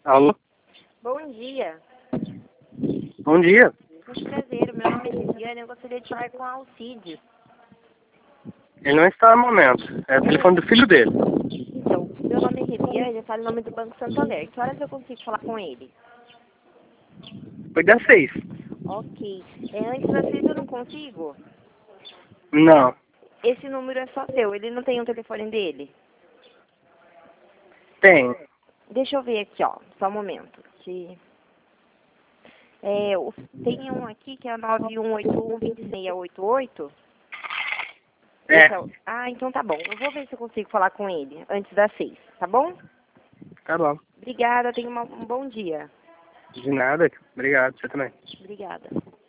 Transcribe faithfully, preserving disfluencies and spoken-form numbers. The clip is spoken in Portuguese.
Alô? Bom dia. Bom dia. Muito prazer, meu nome é Viviane, eu gostaria de falar com a Alcides. Ele não está no momento. É o telefone do filho dele. Então, meu nome é Viviane, eu falo em nome do Banco Santander. Que horas eu consigo falar com ele? Foi das seis. Ok. É, antes das seis eu não consigo? Não. Esse número é só seu, ele não tem o telefone dele? Tem. Deixa eu ver aqui, ó, só um momento. Que... É, o- tem um aqui que é nove um oito um, dois seis oito oito. É. Esse é o- Ah, então tá bom. Eu vou ver se eu consigo falar com ele antes das seis, tá bom? Tá bom. Obrigada, tenha uma- um bom dia. De nada. Obrigado. Você também. Obrigada.